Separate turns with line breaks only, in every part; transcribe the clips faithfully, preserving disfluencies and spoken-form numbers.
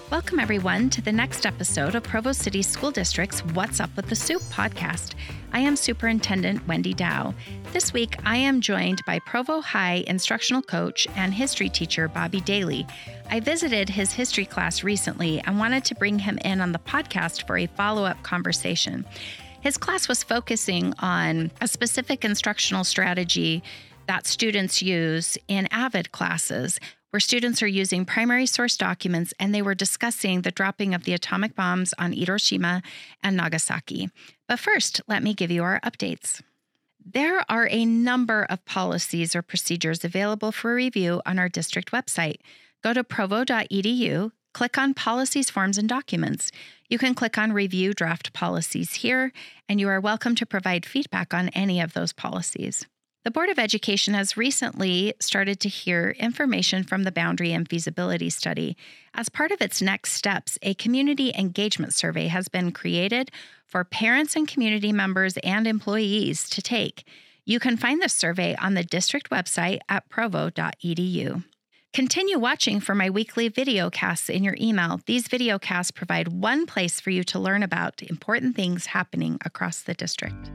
Welcome, everyone, to the next episode of Provo City School District's What's Up with the Soup podcast. I am Superintendent Wendy Dow. This week, I am joined by Provo High instructional coach and history teacher Bobby Daly. I visited his history class recently and wanted to bring him in on the podcast for a follow-up conversation. His class was focusing on a specific instructional strategy that students use in AVID classes, where students are using primary source documents, and they were discussing the dropping of the atomic bombs on Hiroshima and Nagasaki. But first, let me give you our updates. There are a number of policies or procedures available for review on our district website. Go to provo dot e d u, click on Policies, Forms, and Documents. You can click on Review Draft Policies here, and you are welcome to provide feedback on any of those policies. The Board of Education has recently started to hear information from the Boundary and Feasibility Study. As part of its next steps, a community engagement survey has been created for parents and community members and employees to take. You can find the survey on the district website at provo dot e d u. Continue watching for my weekly video casts in your email. These video casts provide one place for you to learn about important things happening across the district.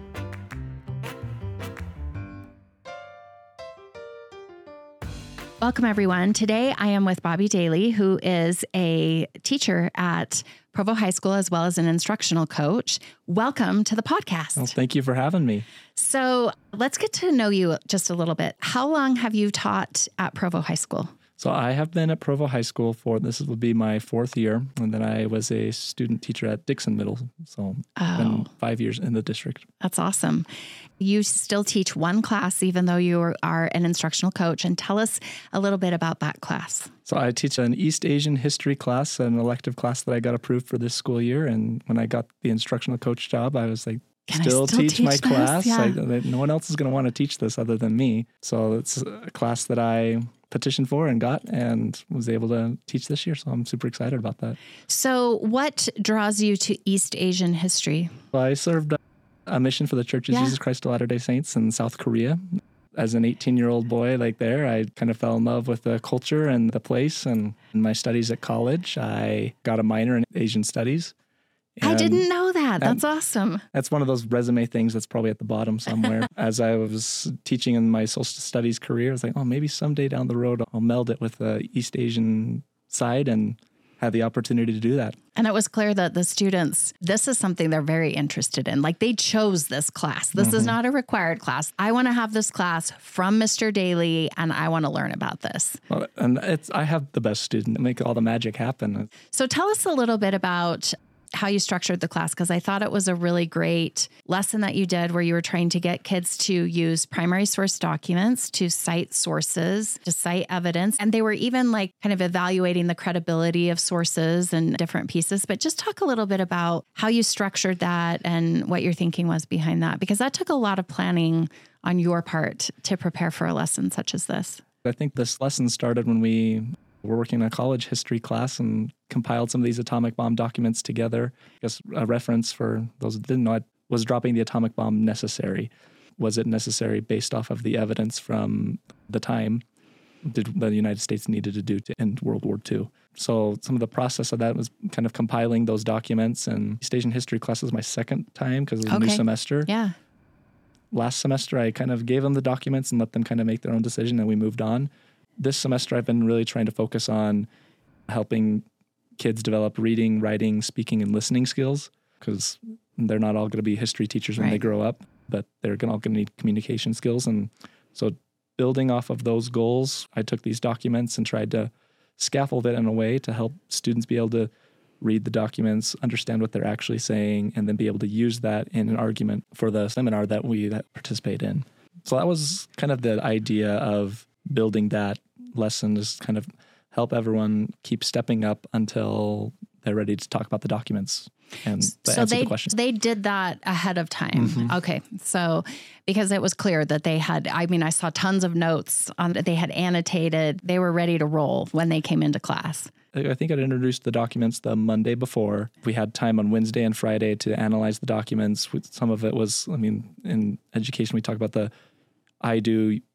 Welcome, everyone. Today, I am with Bobby Daly, who is a teacher at Provo High School as well as an instructional coach. Welcome to the podcast.
Well, thank you for having me.
So let's get to know you just a little bit. How long have you taught at Provo High School?
So I have been at Provo High School for, this will be my fourth year, and then I was a student teacher at Dixon Middle, so
oh,
been five years in the district.
That's awesome. You still teach one class, even though you are an instructional coach, and tell us a little bit about that class.
So I teach an East Asian history class, an elective class that I got approved for this school year, and when I got the instructional coach job, I was like,
Can
still,
still
teach,
teach
my
this?
class.
Yeah.
I, no one else is going to want to teach this other than me. So it's a class that I petitioned for and got and was able to teach this year. So I'm super excited about that.
So what draws you to East Asian history?
Well, I served a mission for the Church of
Yeah.
Jesus Christ of Latter-day Saints in South Korea. As an eighteen-year-old boy like there, I kind of fell in love with the culture and the place. And in my studies at college, I got a minor in Asian studies.
I
And
didn't know that. That's
and
awesome.
That's one of those resume things that's probably at the bottom somewhere. As I was teaching in my social studies career, I was like, oh, maybe someday down the road I'll meld it with the East Asian side and have the opportunity to do that.
And it was clear that the students, this is something they're very interested in. Like they chose this class. This mm-hmm. is not a required class. I want to have this class from Mister Daly and I want to learn about this.
Well, and it's I have the best student, make all the magic happen.
So tell us a little bit about how you structured the class, because I thought it was a really great lesson that you did where you were trying to get kids to use primary source documents, to cite sources, to cite evidence. And they were even like kind of evaluating the credibility of sources and different pieces. But just talk a little bit about how you structured that and what your thinking was behind that, because that took a lot of planning on your part to prepare for a lesson such as this.
I think this lesson started when we were working in a college history class and compiled some of these atomic bomb documents together. I guess a reference for those that didn't know it was dropping the atomic bomb necessary? Was it necessary based off of the evidence from the time did the United States needed to do to end World War Two? So some of the process of that was kind of compiling those documents. And East Asian history class was my second time because it was
okay.
a new semester.
Yeah.
Last semester, I kind of gave them the documents and let them kind of make their own decision, and we moved on. This semester, I've been really trying to focus on helping kids develop reading, writing, speaking, and listening skills, because they're not all going to be history teachers when
right.
they grow up, but they're all going to need communication skills. And so building off of those goals, I took these documents and tried to scaffold it in a way to help students be able to read the documents, understand what they're actually saying, and then be able to use that in an argument for the seminar that we that participate in. So that was kind of the idea of building that lesson, is kind of help everyone keep stepping up until they're ready to talk about the documents and
so
answer
they,
the questions.
They did that ahead of time. Mm-hmm. Okay. So because it was clear that they had, I mean, I saw tons of notes on it. They had annotated, they were ready to roll when they came into class.
I think I'd introduced the documents the Monday before. We had time on Wednesday and Friday to analyze the documents. Some of it was, I mean, in education, we talk about the I do,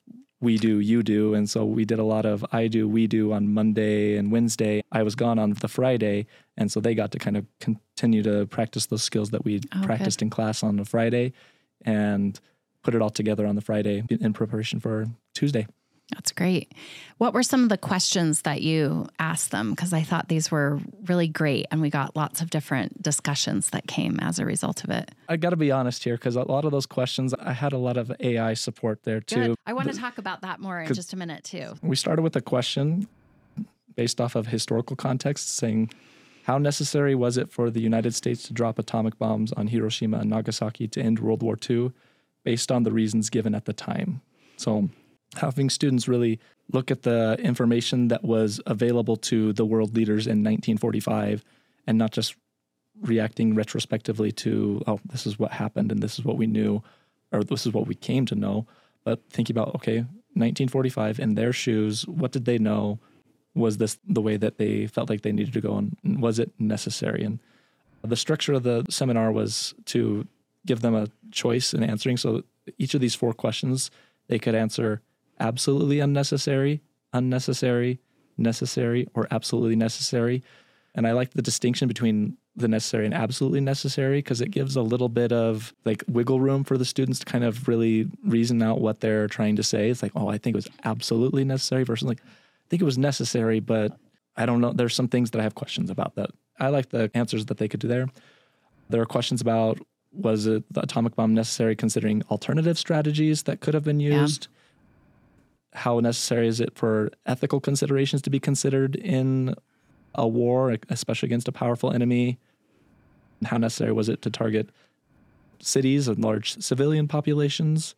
we do, you do. And so we did a lot of I do, we do on Monday and Wednesday. I was gone on the Friday. And so they got to kind of continue to practice those skills that we
Oh,
practiced
good.
in class on the Friday and put it all together on the Friday in preparation for Tuesday.
That's great. What were some of the questions that you asked them? Because I thought these were really great, and we got lots of different discussions that came as a result of it.
I got to be honest here, because a lot of those questions, I had a lot of A I support there too.
Good. I want to talk about that more in just a minute too.
We started with a question based off of historical context saying, how necessary was it for the United States to drop atomic bombs on Hiroshima and Nagasaki to end World War Two based on the reasons given at the time? So having students really look at the information that was available to the world leaders in nineteen forty-five and not just reacting retrospectively to, oh, this is what happened and this is what we knew, or this is what we came to know, but thinking about, okay, nineteen forty-five, in their shoes, what did they know? Was this the way that they felt like they needed to go, and was it necessary? And the structure of the seminar was to give them a choice in answering. So each of these four questions, they could answer absolutely unnecessary, unnecessary, necessary, or absolutely necessary. And I like the distinction between the necessary and absolutely necessary, because it gives a little bit of like wiggle room for the students to kind of really reason out what they're trying to say. It's like, oh, I think it was absolutely necessary versus like, I think it was necessary, but I don't know. There's some things that I have questions about that. I like the answers that they could do there. There are questions about, was it the atomic bomb necessary considering alternative strategies that could have been used? Yeah. How necessary is it for ethical considerations to be considered in a war, especially against a powerful enemy? How necessary was it to target cities and large civilian populations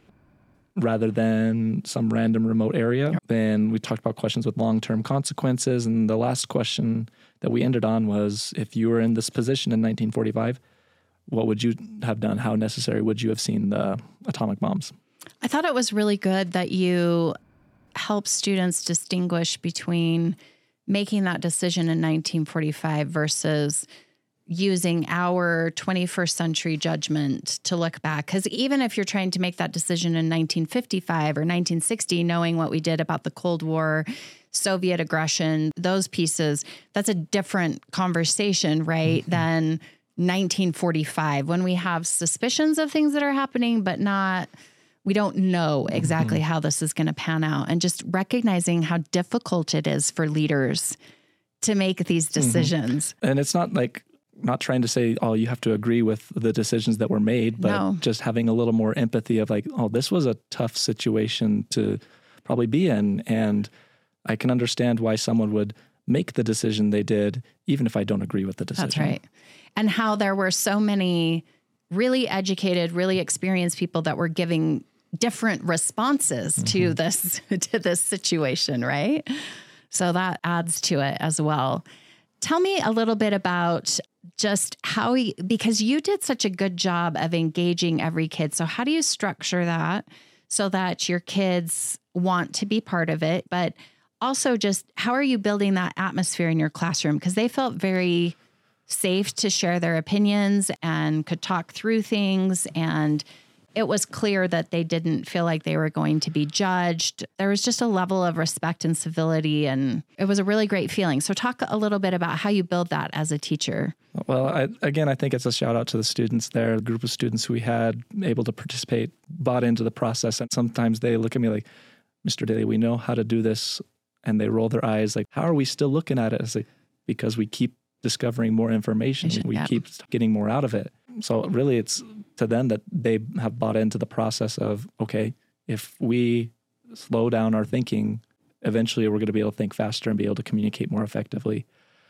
rather than some random remote area? Then we talked about questions with long-term consequences. And the last question that we ended on was, if you were in this position in nineteen forty-five, what would you have done? How necessary would you have seen the atomic bombs?
I thought it was really good that you help students distinguish between making that decision in nineteen forty-five versus using our twenty-first century judgment to look back. Because even if you're trying to make that decision in nineteen fifty-five or nineteen sixty, knowing what we did about the Cold War, Soviet aggression, those pieces, that's a different conversation, right, mm-hmm. than nineteen forty-five, when we have suspicions of things that are happening, but not, we don't know exactly mm-hmm. how this is going to pan out. And just recognizing how difficult it is for leaders to make these decisions.
Mm-hmm. And it's not like, not trying to say, oh, you have to agree with the decisions that were made, but
no.
just having a little more empathy of like, oh, this was a tough situation to probably be in. And I can understand why someone would make the decision they did, even if I don't agree with the decision.
That's right. And how there were so many really educated, really experienced people that were giving different responses mm-hmm. to this, to this situation, right? So that adds to it as well. Tell me a little bit about just how, you, because you did such a good job of engaging every kid. So how do you structure that so that your kids want to be part of it? But also just how are you building that atmosphere in your classroom? Because they felt very safe to share their opinions and could talk through things. And it was clear that they didn't feel like they were going to be judged. There was just a level of respect and civility, and it was a really great feeling. So talk a little bit about how you build that as a teacher.
Well, I, again, I think it's a shout out to the students there, the group of students who we had able to participate, bought into the process. And sometimes they look at me like, Mister Daly, we know how to do this. And they roll their eyes like, how are we still looking at it? It's like, because we keep discovering more information. We
yeah.
keep getting more out of it. So really it's to them that they have bought into the process of, okay, if we slow down our thinking, eventually we're going to be able to think faster and be able to communicate more effectively.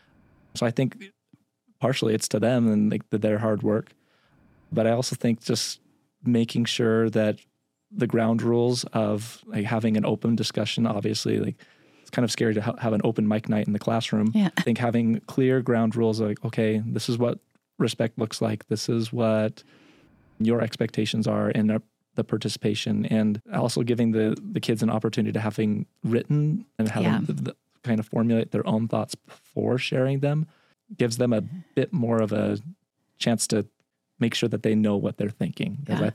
So I think partially it's to them and like their hard work. But I also think just making sure that the ground rules of like having an open discussion, obviously, like it's kind of scary to ha- have an open mic night in the classroom.
Yeah.
I think having clear ground rules like, okay, this is what respect looks like. This is what your expectations are in a, the participation, and also giving the, the kids an opportunity to having written and having
yeah.
the, the kind of formulate their own thoughts before sharing them gives them a bit more of a chance to make sure that they know what they're thinking. Because
yeah.
I think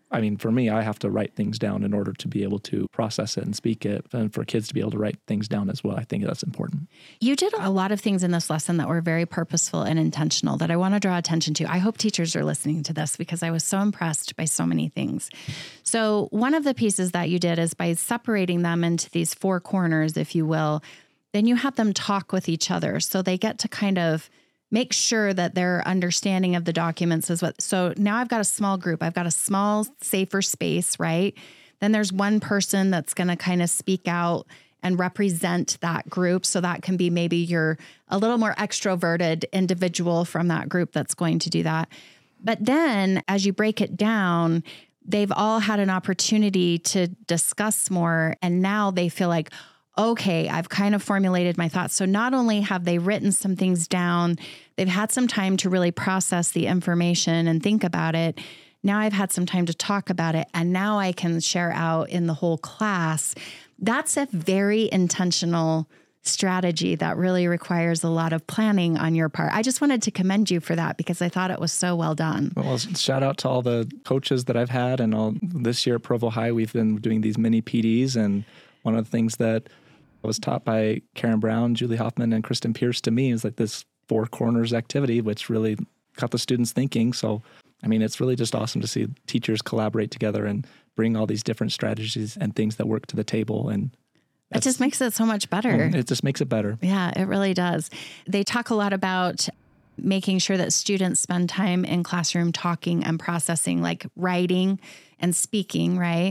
I mean, for me, I have to write things down in order to be able to process it and speak it. And for kids to be able to write things down as well, I think that's important.
You did a lot of things in this lesson that were very purposeful and intentional that I want to draw attention to. I hope teachers are listening to this because I was so impressed by so many things. So one of the pieces that you did is by separating them into these four corners, if you will, then you had them talk with each other. So they get to kind of make sure that their understanding of the documents is what, so now I've got a small group. I've got a small, safer space, right? Then there's one person that's going to kind of speak out and represent that group. So that can be maybe you're a little more extroverted individual from that group that's going to do that. But then as you break it down, they've all had an opportunity to discuss more. And now they feel like, okay, I've kind of formulated my thoughts. So not only have they written some things down, they've had some time to really process the information and think about it. Now I've had some time to talk about it, and now I can share out in the whole class. That's a very intentional strategy that really requires a lot of planning on your part. I just wanted to commend you for that because I thought it was so well done.
Well, shout out to all the coaches that I've had. And all this year at Provo High, we've been doing these mini P Ds. And one of the things that was taught by Karen Brown, Julie Hoffman, and Kristen Pierce to me is like this four corners activity, which really got the students thinking. So, I mean, it's really just awesome to see teachers collaborate together and bring all these different strategies and things that work to the table. And
it just makes it so much better.
It just makes it better.
Yeah, it really does. They talk a lot about making sure that students spend time in classroom talking and processing, like writing and speaking, right?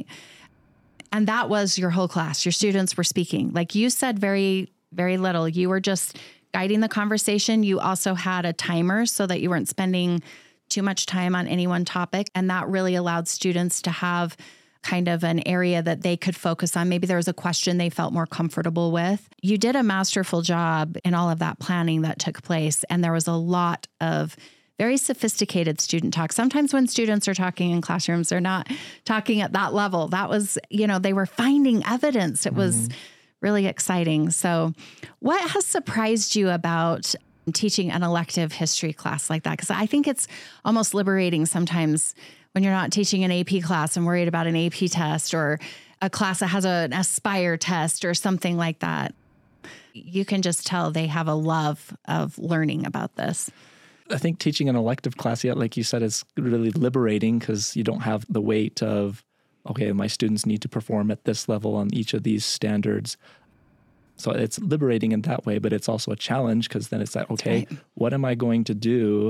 And that was your whole class. Your students were speaking. Like you said, very, very little. You were just guiding the conversation. You also had a timer so that you weren't spending too much time on any one topic. And that really allowed students to have kind of an area that they could focus on. Maybe there was a question they felt more comfortable with. You did a masterful job in all of that planning that took place. And there was a lot of very sophisticated student talk. Sometimes when students are talking in classrooms, they're not talking at that level. That was, you know, they were finding evidence. It was mm-hmm. really exciting. So what has surprised you about teaching an elective history class like that? Because I think it's almost liberating sometimes when you're not teaching an A P class and worried about an A P test or a class that has a, an Aspire test or something like that. You can just tell they have a love of learning about this.
I think teaching an elective class, yet, like you said, is really liberating because you don't have the weight of, okay, my students need to perform at this level on each of these standards. So it's liberating in that way, but it's also a challenge because then it's like, okay, right. What am I going to do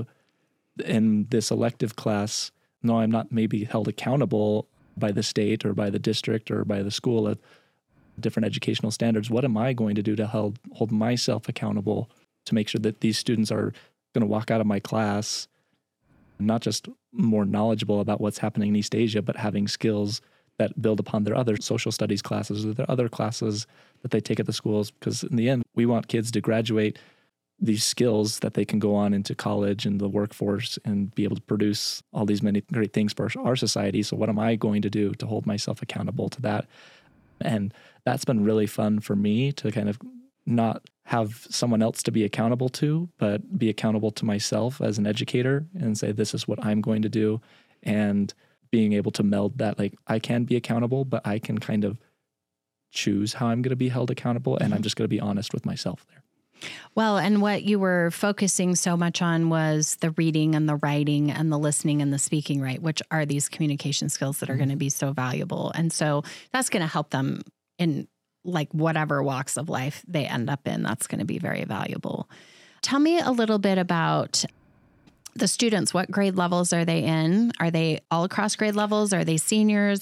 in this elective class? No, I'm not maybe held accountable by the state or by the district or by the school of different educational standards. What am I going to do to hold, hold myself accountable to make sure that these students are going to walk out of my class not just more knowledgeable about what's happening in East Asia, but having skills that build upon their other social studies classes or their other classes that they take at the schools. Because in the end, we want kids to graduate these skills that they can go on into college and the workforce and be able to produce all these many great things for our society. So what am I going to do to hold myself accountable to that? And that's been really fun for me to kind of not have someone else to be accountable to, but be accountable to myself as an educator and say, this is what I'm going to do. And being able to meld that, like, I can be accountable, but I can kind of choose how I'm going to be held accountable. And I'm just going to be honest with myself there.
Well, and what you were focusing so much on was the reading and the writing and the listening and the speaking, right? Which are these communication skills that are mm-hmm. going to be so valuable. And so that's going to help them in like whatever walks of life they end up in. That's going to be very valuable. Tell me a little bit about the students. What grade levels are they in? Are they all across grade levels? Are they seniors?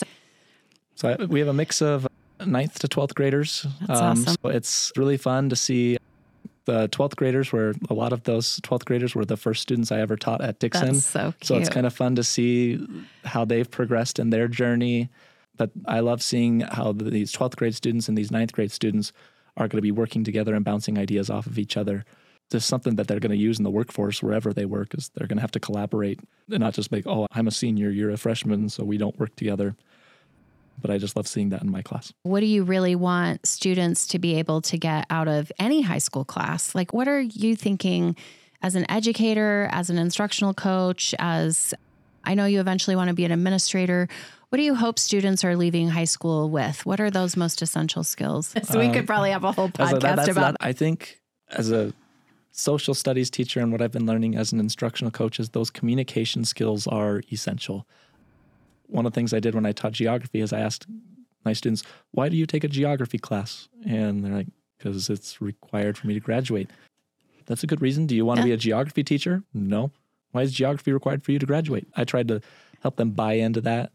So we have a mix of ninth to twelfth graders.
That's um, awesome.
So it's really fun to see the twelfth graders, where a lot of those twelfth graders were the first students I ever taught at Dixon.
That's so cute.
So it's kind of fun to see how they've progressed in their journey. But I love seeing how these twelfth grade students and these ninth grade students are going to be working together and bouncing ideas off of each other. Just something that they're going to use in the workforce wherever they work, is they're going to have to collaborate and not just like, oh, I'm a senior, you're a freshman, so we don't work together. But I just love seeing that in my class.
What do you really want students to be able to get out of any high school class? Like, what are you thinking as an educator, as an instructional coach, as I know you eventually want to be an administrator. What do you hope students are leaving high school with? What are those most essential skills? So we um, could probably have a whole podcast
that, that's,
about
that. I think as a social studies teacher and what I've been learning as an instructional coach is those communication skills are essential. One of the things I did when I taught geography is I asked my students, why do you take a geography class? And they're like, because it's required for me to graduate. That's a good reason. Do you want yeah. to be a geography teacher? No. Why is geography required for you to graduate? I tried to help them buy into that.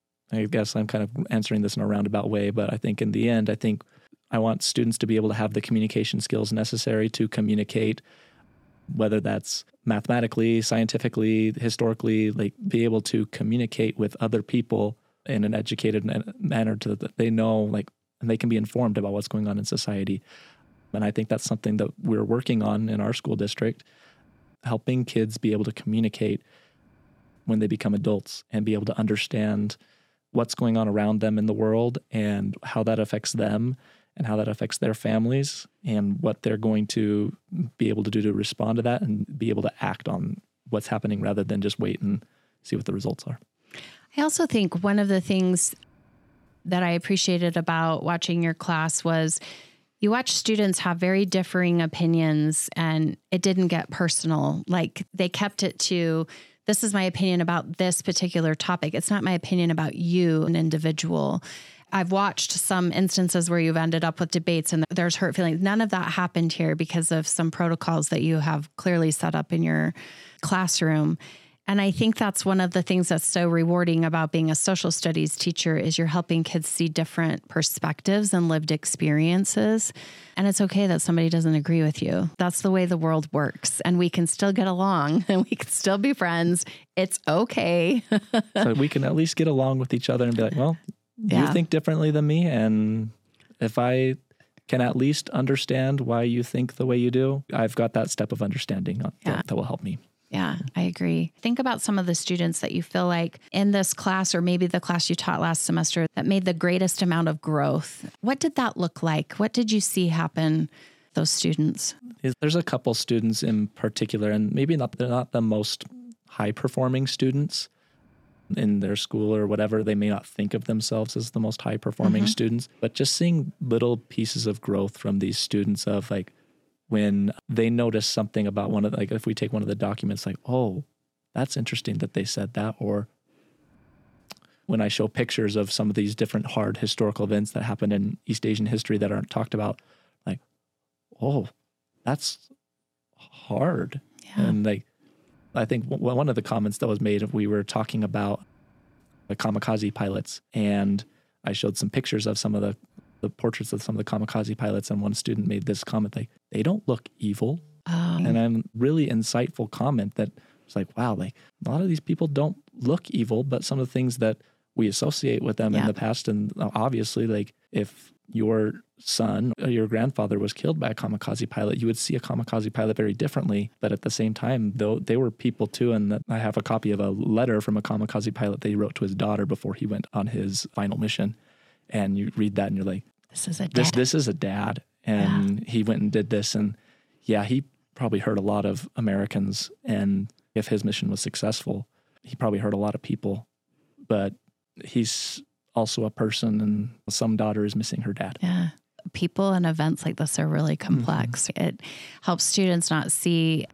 I guess I'm kind of answering this in a roundabout way, but I think in the end, I think I want students to be able to have the communication skills necessary to communicate, whether that's mathematically, scientifically, historically, like be able to communicate with other people in an educated manner to that they know, like, and they can be informed about what's going on in society. And I think that's something that we're working on in our school district, helping kids be able to communicate when they become adults and be able to understand what's going on around them in the world and how that affects them and how that affects their families and what they're going to be able to do to respond to that and be able to act on what's happening rather than just wait and see what the results are.
I also think one of the things that I appreciated about watching your class was you watch students have very differing opinions and it didn't get personal. Like they kept it to, this is my opinion about this particular topic. It's not my opinion about you, an individual. I've watched some instances where you've ended up with debates and there's hurt feelings. None of that happened here because of some protocols that you have clearly set up in your classroom. And I think that's one of the things that's so rewarding about being a social studies teacher is you're helping kids see different perspectives and lived experiences. And it's okay that somebody doesn't agree with you. That's the way the world works. And we can still get along and we can still be friends. It's okay.
So we can at least get along with each other and be like, well, yeah. you think differently than me. And if I can at least understand why you think the way you do, I've got that step of understanding that, yeah. that will help me.
Yeah, I agree. Think about some of the students that you feel like in this class or maybe the class you taught last semester that made the greatest amount of growth. What did that look like? What did you see happen, those students?
There's a couple students in particular, and maybe not they're not the most high-performing students in their school or whatever. They may not think of themselves as the most high-performing mm-hmm. students, but just seeing little pieces of growth from these students of like, when they notice something about one of the, like if we take one of the documents, like, oh, that's interesting that they said that. Or when I show pictures of some of these different hard historical events that happened in East Asian history that aren't talked about, like, oh, that's hard. Yeah. And like, I think w- one of the comments that was made, we were talking about the kamikaze pilots, and I showed some pictures of some of the the portraits of some of the kamikaze pilots, and one student made this comment like, they don't look evil. Oh. And a really insightful comment that was like, wow, like a lot of these people don't look evil, but some of the things that we associate with them yeah. in the past. And obviously, like if your son or your grandfather was killed by a kamikaze pilot, you would see a kamikaze pilot very differently. But at the same time, though, they were people too. And that I have a copy of a letter from a kamikaze pilot that he wrote to his daughter before he went on his final mission. And you read that and you're like,
This is a dad.
This, this is a dad. And yeah. he went and did this. And yeah, he probably hurt a lot of Americans. And if his mission was successful, he probably hurt a lot of people. But he's also a person, and some daughter is missing her dad.
Yeah. People and events like this are really complex. Mm-hmm. It helps students not see,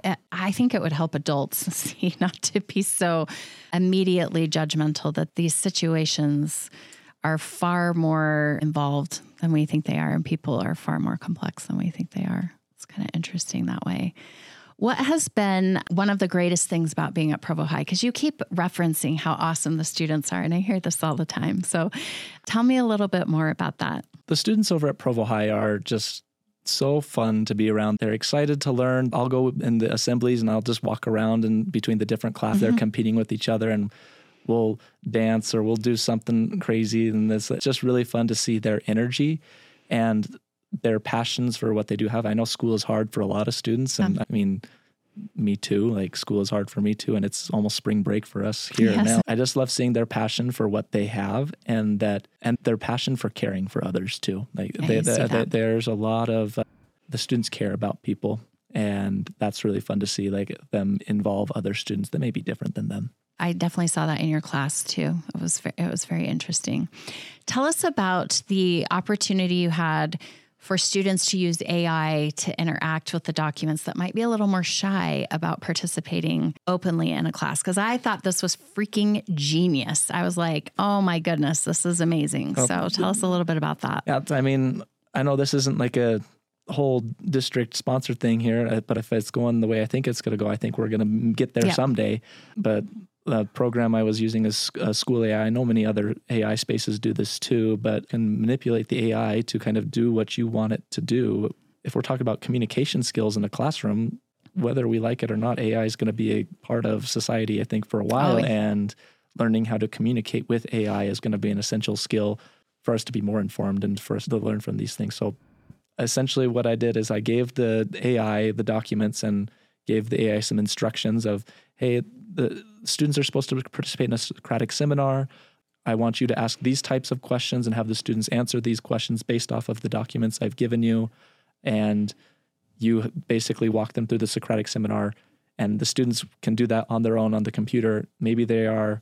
I think it would help adults see not to be so immediately judgmental that these situations are far more involved than we think they are, and people are far more complex than we think they are. It's kind of interesting that way. What has been one of the greatest things about being at Provo High? Because you keep referencing how awesome the students are, and I hear this all the time. So tell me a little bit more about that.
The students over at Provo High are just so fun to be around. They're excited to learn. I'll go in the assemblies and I'll just walk around and between the different classes. Mm-hmm. They're competing with each other, and we'll dance or we'll do something crazy. And this, it's just really fun to see their energy and their passions for what they do have. I know school is hard for a lot of students. And yeah. I mean, me too, like school is hard for me too. And it's almost spring break for us here yes. now. I just love seeing their passion for what they have, and that, and their passion for caring for others too. Like
yeah,
they, they, they, there's a lot of, uh, the students care about people, and that's really fun to see, like them involve other students that may be different than them.
I definitely saw that in your class too. It was it was very interesting. Tell us about the opportunity you had for students to use A I to interact with the documents that might be a little more shy about participating openly in a class. Because I thought this was freaking genius. I was like, oh my goodness, this is amazing. Oh, so tell us a little bit about that.
Yeah, I mean, I know this isn't like a whole district sponsored thing here, but if it's going the way I think it's going to go, I think we're going to get there yeah. someday. But the program I was using is uh, School A I. I know many other A I spaces do this too, but can manipulate the A I to kind of do what you want it to do. If we're talking about communication skills in a classroom, whether we like it or not, A I is going to be a part of society, I think, for a while. Oh, yeah. And learning how to communicate with A I is going to be an essential skill for us to be more informed and for us to learn from these things. So essentially what I did is I gave the A I the documents and gave the A I some instructions of, hey, the students are supposed to participate in a Socratic seminar. I want you to ask these types of questions and have the students answer these questions based off of the documents I've given you. And you basically walk them through the Socratic seminar, and the students can do that on their own on the computer. Maybe they are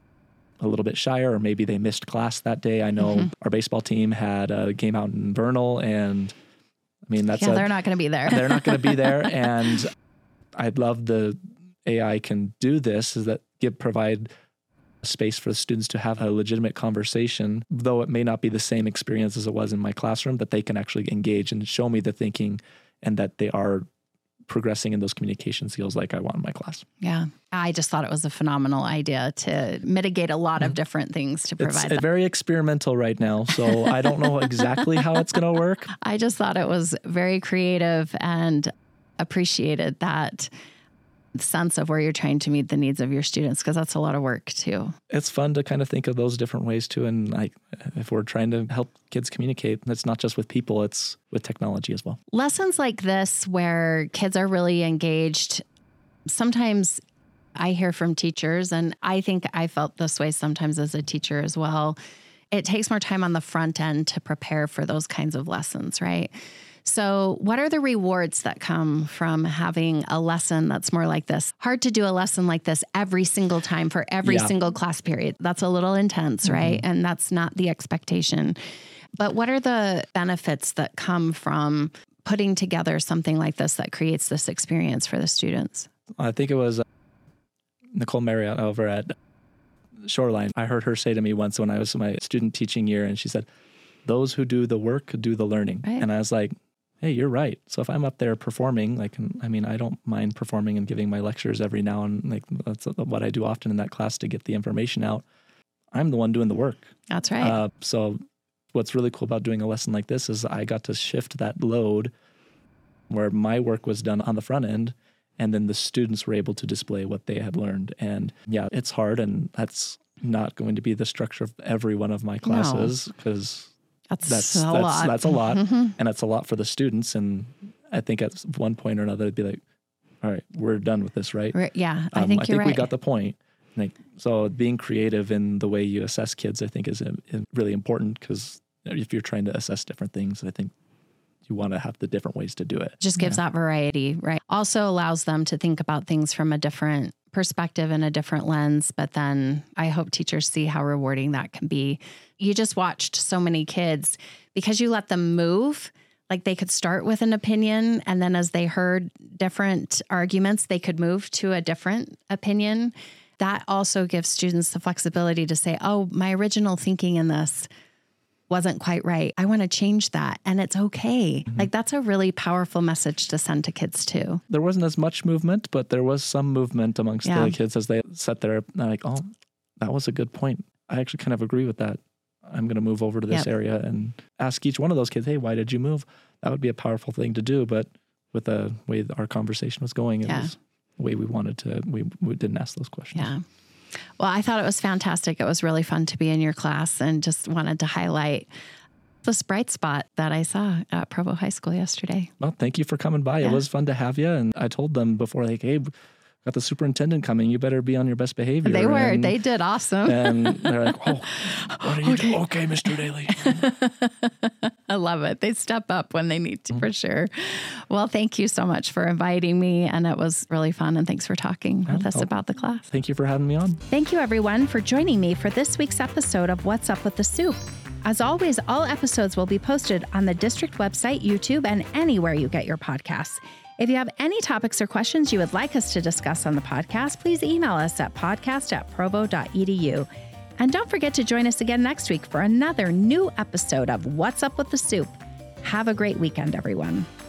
a little bit shyer, or maybe they missed class that day. I know mm-hmm. our baseball team had a game out in Vernal, and I mean, that's
yeah,
a,
they're not going to be there.
They're not going to be there. And I'd love the A I can do this, is that give provide space for the students to have a legitimate conversation, though it may not be the same experience as it was in my classroom, that they can actually engage and show me the thinking and that they are progressing in those communication skills like I want in my class.
Yeah. I just thought it was a phenomenal idea to mitigate a lot of different things to provide.
It's that. Very experimental right now, so I don't know exactly how it's going to work.
I just thought it was very creative and appreciated that sense of where you're trying to meet the needs of your students, because that's a lot of work too.
It's fun to kind of think of those different ways too. And like, if we're trying to help kids communicate, it's not just with people, it's with technology as well.
Lessons like this where kids are really engaged. Sometimes I hear from teachers, and I think I felt this way sometimes as a teacher as well. It takes more time on the front end to prepare for those kinds of lessons, right? So what are the rewards that come from having a lesson that's more like this? Hard to do a lesson like this every single time for every yeah. single class period. That's a little intense, mm-hmm. right? And that's not the expectation. But what are the benefits that come from putting together something like this that creates this experience for the students?
I think it was uh, Nicole Marriott over at Shoreline. I heard her say to me once when I was in my student teaching year, and she said, those who do the work do the learning. Right. And I was like, hey, you're right. So if I'm up there performing, like, I mean, I don't mind performing and giving my lectures every now and like that's what I do often in that class to get the information out. I'm the one doing the work.
That's right.
Uh, so what's really cool about doing a lesson like this is I got to shift that load where my work was done on the front end, and then the students were able to display what they had learned. And yeah, it's hard, and that's not going to be the structure of every one of my classes, because
That's,
that's
a
that's,
lot.
That's a lot.
Mm-hmm.
And it's a lot for the students. And I think at one point or another, it'd be like, all right, we're done with this, right?
right yeah, I
um,
think
I
you're
think
right.
we got the point. Like, so being creative in the way you assess kids, I think is, a, is really important, because if you're trying to assess different things, I think you want to have the different ways to do it.
Just gives yeah. that variety, right? Also allows them to think about things from a different perspective and a different lens. But then I hope teachers see how rewarding that can be. You just watched so many kids, because you let them move. Like, they could start with an opinion, and then as they heard different arguments, they could move to a different opinion. That also gives students the flexibility to say, oh, my original thinking in this wasn't quite right. I want to change that. And it's okay. Mm-hmm. Like, that's a really powerful message to send to kids too.
There wasn't as much movement, but there was some movement amongst yeah. the kids as they sat there. They're like, oh, that was a good point. I actually kind of agree with that. I'm going to move over to this yep. area and ask each one of those kids, hey, why did you move? That would be a powerful thing to do. But with the way our conversation was going, it yeah. was the way we wanted to, we, we didn't ask those questions.
Yeah. Well, I thought it was fantastic. It was really fun to be in your class, and just wanted to highlight this bright spot that I saw at Provo High School yesterday.
Well, thank you for coming by. Yeah. It was fun to have you. And I told them before, like, hey, got the superintendent coming. You better be on your best behavior.
They were.
And,
they did awesome.
And they're like, oh, what are you okay. doing? Okay, Mister Daly.
I love it. They step up when they need to, mm-hmm. for sure. Well, thank you so much for inviting me. And it was really fun. And thanks for talking with us about the class.
Thank you for having me on.
Thank you, everyone, for joining me for this week's episode of What's Up with the Soup. As always, all episodes will be posted on the district website, YouTube, and anywhere you get your podcasts. If you have any topics or questions you would like us to discuss on the podcast, please email us at podcast at provo dot e d u. And don't forget to join us again next week for another new episode of What's Up with the Soup. Have a great weekend, everyone.